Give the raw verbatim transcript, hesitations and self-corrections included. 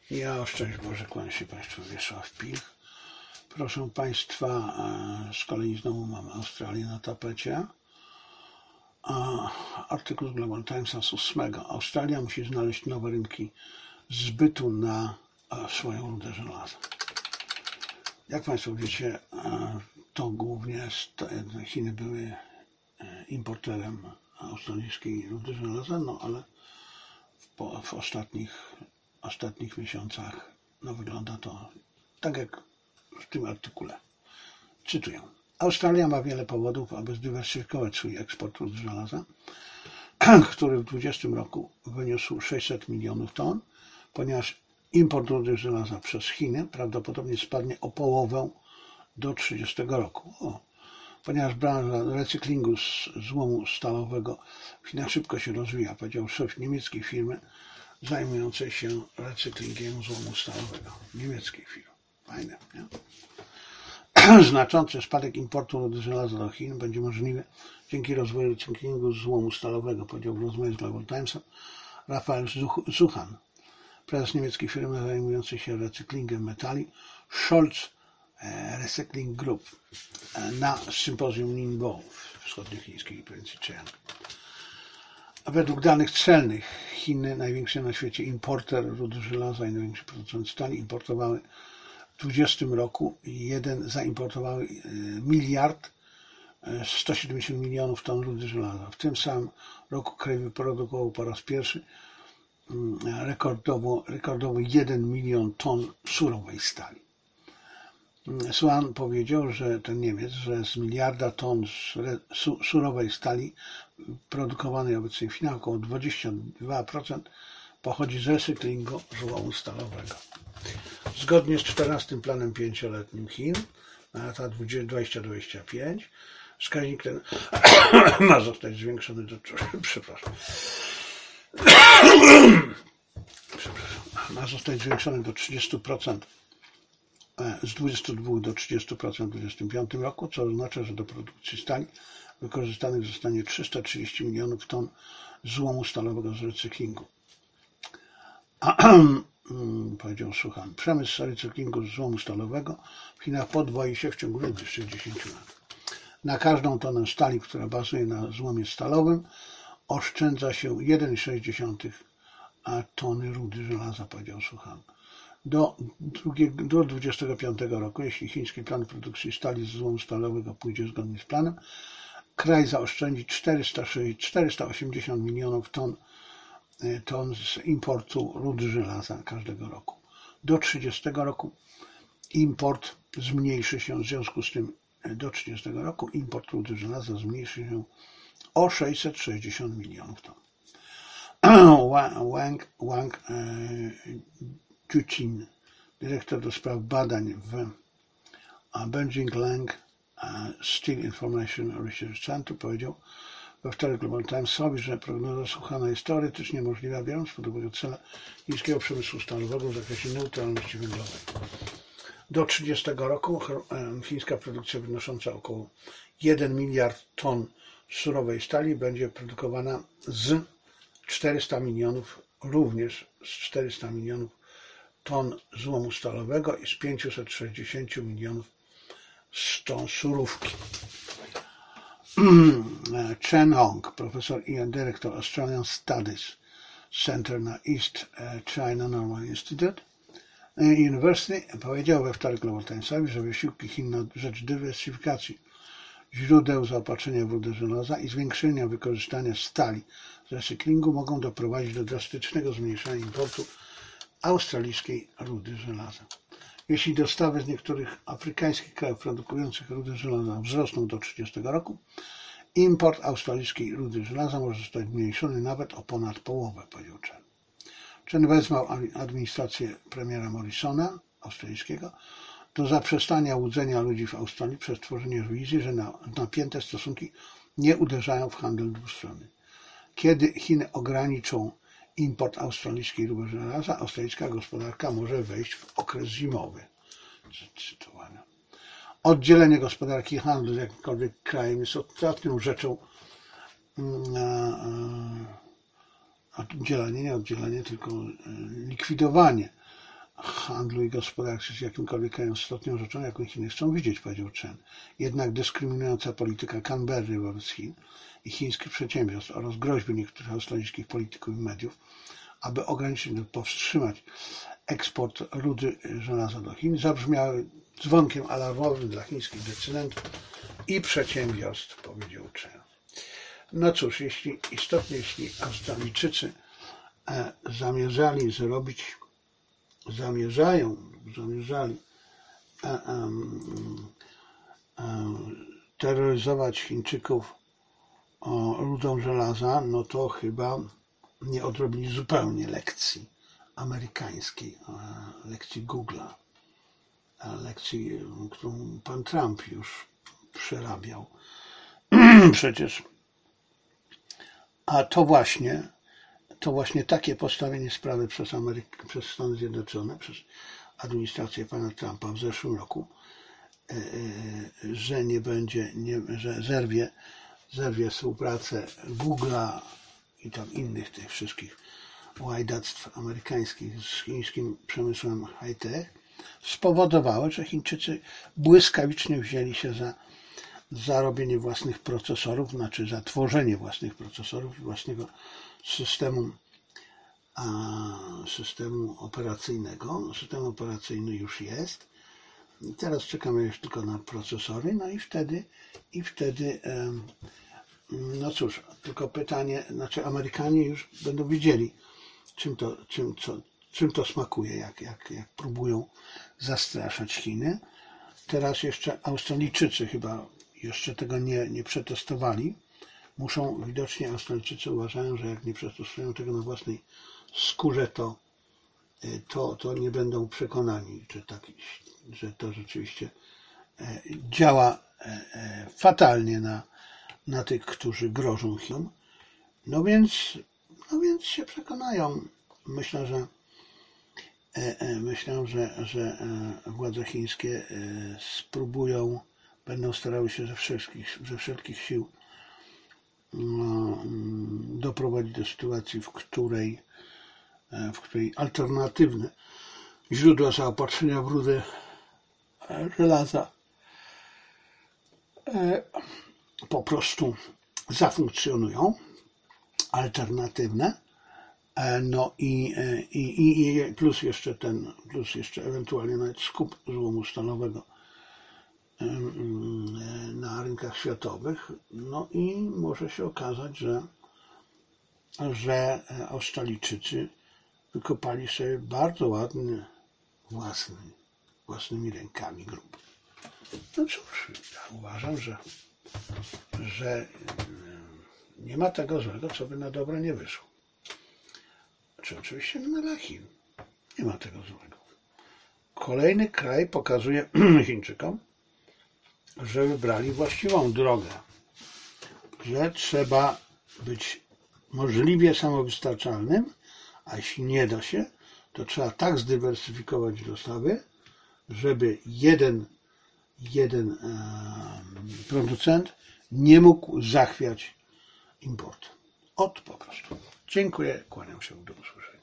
Ja, szczęść Boże, kłaniam się Państwu, Wiesław Pilch. Proszę Państwa, z kolei znowu mam Australię na tapecie. Artykuł z Global Timesa z ósmego. Australia musi znaleźć nowe rynki zbytu na swoją rudę żelaza. Jak Państwo wiecie, to głównie Chiny były importerem australijskiej rudy żelaza, no ale w, w ostatnich, ostatnich miesiącach no, wygląda to tak jak w tym artykule. Cytuję. Australia ma wiele powodów, aby zdywersyfikować swój eksport rudy żelaza, który w dwudziestym roku wyniósł sześćset milionów ton, ponieważ import rudy żelaza przez Chiny prawdopodobnie spadnie o połowę do trzydziestego roku. O, ponieważ branża recyklingu z złomu stalowego w Chinach szybko się rozwija, powiedział szef niemieckiej firmy zajmującej się recyklingiem złomu stalowego. Niemieckiej firmy. Fajne, nie? Znaczący spadek importu rudy żelaza do Chin będzie możliwy dzięki rozwojowi recyklingu złomu stalowego, powiedział w rozmowie z Global Timesem Rafael Zuchan, prezes niemieckiej firmy zajmującej się recyklingiem metali Scholz Recycling Group na sympozjum Ningbo w wschodniochińskiej prowincji Zhejiang. Według danych celnych Chiny, największy na świecie importer rudy żelaza i największy producent stali, importowały w dwudziestym roku jeden zaimportowały miliard sto siedemdziesiąt milionów ton rudy żelaza. W tym samym roku kraj wyprodukował po raz pierwszy rekordowo, rekordowo jeden milion ton surowej stali. Suan powiedział, że ten Niemiec, że z miliarda ton surowej stali produkowanej obecnie w Chinach około dwadzieścia dwa procent pochodzi z recyklingu złomu stalowego. Zgodnie z czternastym planem pięcioletnim Chin na lata dwudziesty dwudziesty piąty wskaźnik ten ma zostać zwiększony do przepraszam, przepraszam ma zostać zwiększony do trzydziestu procent z dwudziestu dwóch do trzydziestu procent w dwudziestym piątym roku, co oznacza, że do produkcji stali wykorzystanych zostanie trzysta trzydzieści milionów ton złomu stalowego z recyklingu. Powiedział Suchan. Przemysł recyklingu złomu stalowego w Chinach podwoi się w ciągu najbliższych dziesięciu lat. Na każdą tonę stali, która bazuje na złomie stalowym, oszczędza się jeden przecinek sześć dziesiątych tony rudy żelaza, powiedział Suchan. Do, drugiego, do dwudziestego piątego roku, jeśli chiński plan produkcji stali z złomu stalowego pójdzie zgodnie z planem, kraj zaoszczędzi czterysta osiemdziesiąt milionów ton, ton z importu rudy żelaza każdego roku. Do trzydziestego roku import zmniejszy się, w związku z tym do trzydziestego roku import rudy żelaza zmniejszy się o sześćset sześćdziesiąt milionów ton. Wang, Wang Juqin, dyrektor do spraw badań w Beijing Lang Steel Information Research Center, powiedział we wtorek Global Timesowi, że prognoza Suchana jest teoretycznie możliwa, biorąc pod uwagę cele chińskiego przemysłu stalowego w zakresie neutralności węglowej. Do trzydziestego roku chińska produkcja wynosząca około jeden miliard ton surowej stali będzie produkowana z czterystu milionów, również z czterystu milionów ton złomu stalowego i z pięćset sześćdziesiąt milionów ton surówki. Chen Hong, profesor i dyrektor Australian Studies Center na East China Normal Institute University, powiedział we wtorek Global Timesowi, że wysiłki Chin na rzecz dywersyfikacji źródeł zaopatrzenia w rudę żelaza i zwiększenia wykorzystania stali z recyklingu mogą doprowadzić do drastycznego zmniejszenia importu australijskiej rudy żelaza. Jeśli dostawy z niektórych afrykańskich krajów produkujących rudę żelaza wzrosną do trzydziestego roku, import australijskiej rudy żelaza może zostać zmniejszony nawet o ponad połowę, powiedział Chen. Chen wezwał administrację premiera Morrisona, australijskiego, do zaprzestania łudzenia ludzi w Australii przez tworzenie wizji, że napięte stosunki nie uderzają w handel dwustronny. Kiedy Chiny ograniczą import australijskiej rudy żelaza, australijska gospodarka może wejść w okres zimowy. Cytowania. Oddzielenie gospodarki i handlu z jakimkolwiek krajem jest ostatnią rzeczą, oddzielenie, nie oddzielenie, tylko likwidowanie handlu i gospodarce z jakimkolwiek krajem istotną rzeczą, jaką Chiny chcą widzieć, powiedział Chen. Jednak dyskryminująca polityka Canberry wobec Chin i chińskich przedsiębiorstw oraz groźby niektórych australijskich polityków i mediów, aby ograniczyć lub powstrzymać eksport rudy żelaza do Chin, zabrzmiały dzwonkiem alarmowym dla chińskich decydentów i przedsiębiorstw, powiedział Chen. No cóż, jeśli istotnie, jeśli Australijczycy e, zamierzali zrobić, zamierzają, zamierzali e, e, e, terroryzować Chińczyków o, rudą żelaza, no to chyba nie odrobili zupełnie lekcji amerykańskiej, e, lekcji Google'a, e, lekcji, którą pan Trump już przerabiał. Przecież A to właśnie, to właśnie takie postawienie sprawy przez, Amerykę, przez Stany Zjednoczone, przez administrację pana Trumpa w zeszłym roku, że nie będzie, nie, że zerwie, zerwie współpracę Google'a i tam innych tych wszystkich łajdactw amerykańskich z chińskim przemysłem high-tech, spowodowało, że Chińczycy błyskawicznie wzięli się za za robienie własnych procesorów, znaczy za tworzenie własnych procesorów i własnego systemu, a, systemu operacyjnego. System operacyjny już jest. I teraz czekamy już tylko na procesory, no i wtedy, i wtedy, no cóż, tylko pytanie, znaczy Amerykanie już będą wiedzieli, czym to, czym, co, czym to smakuje, jak, jak, jak próbują zastraszać Chiny. Teraz jeszcze Australijczycy chyba jeszcze tego nie, nie przetestowali. Muszą, widocznie Australijczycy uważają, że jak nie przetestują tego na własnej skórze, to, to, to nie będą przekonani, że, tak, że to rzeczywiście działa fatalnie na, na tych, którzy grożą Chinom. No więc, no więc się przekonają. Myślę, że myślę, że, że władze chińskie spróbują, będą starały się ze wszelkich, ze wszelkich sił no, doprowadzić do sytuacji, w której, w której alternatywne źródła zaopatrzenia w rudę żelaza po prostu zafunkcjonują, alternatywne, no i, i, i plus jeszcze ten, plus jeszcze ewentualnie nawet skup złomu stalowego na rynkach światowych, no i może się okazać, że, że Australijczycy wykopali sobie bardzo ładny własny, własnymi rękami grób. No cóż, ja uważam, że, że nie ma tego złego, co by na dobre nie wyszło. Czy oczywiście no dla Chin nie ma tego złego. Kolejny kraj pokazuje Chińczykom, że wybrali właściwą drogę, że trzeba być możliwie samowystarczalnym, a jeśli nie da się, to trzeba tak zdywersyfikować dostawy, żeby jeden, jeden e, producent nie mógł zachwiać importu. Ot po prostu. Dziękuję, kłaniam się, do usłyszenia.